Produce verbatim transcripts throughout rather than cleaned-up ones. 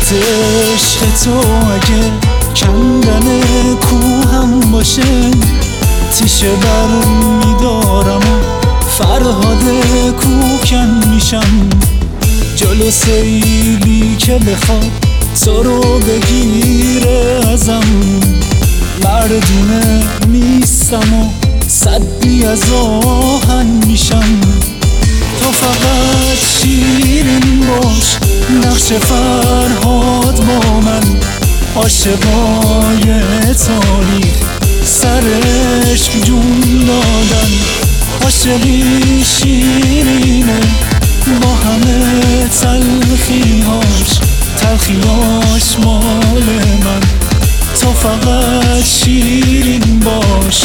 خط عشق تو اگه کندن کوهم باشه تیشه بر میدارم و فرهاد کوکن میشم. جلو سیلی که بخواد تو رو بگیره ازم مردونه نیستم و صدی از آهن میشم. تو فقط شیرین باش نقش فرهاد با من، عاشقای تاریخ سر عشق جون دادن. عاشقی شیرینه با همه تلخیهاش، تلخیهاش مال من. تو فقط شیرین باش.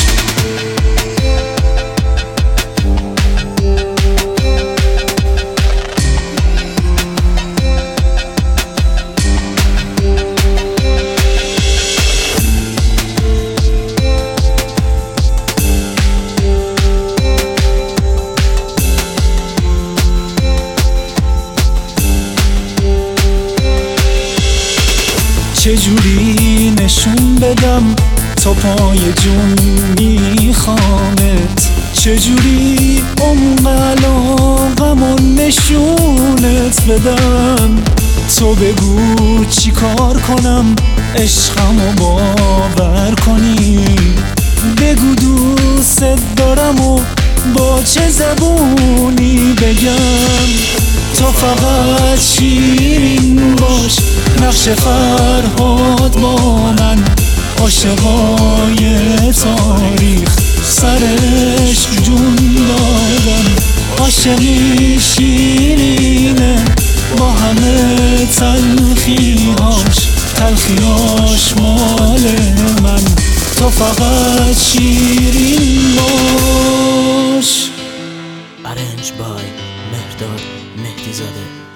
چجوری نشون بدم تا پای جون میخوامت، چجوری عمق علاقمو نشونت بدم. تو بگو چی کار کنم عشقمو باور کنی، بگو دوست دارم و با چه زبونی بگم. تو فقط شیرین باش نقش فرهاد با من، عاشقای تاریخ سر عشق جون دادن. عاشقی شیرینه با همه تلخیهاش، تلخیهاش مال من. تو فقط شیرین باش. Arranged by مهرداد مهدی زاده.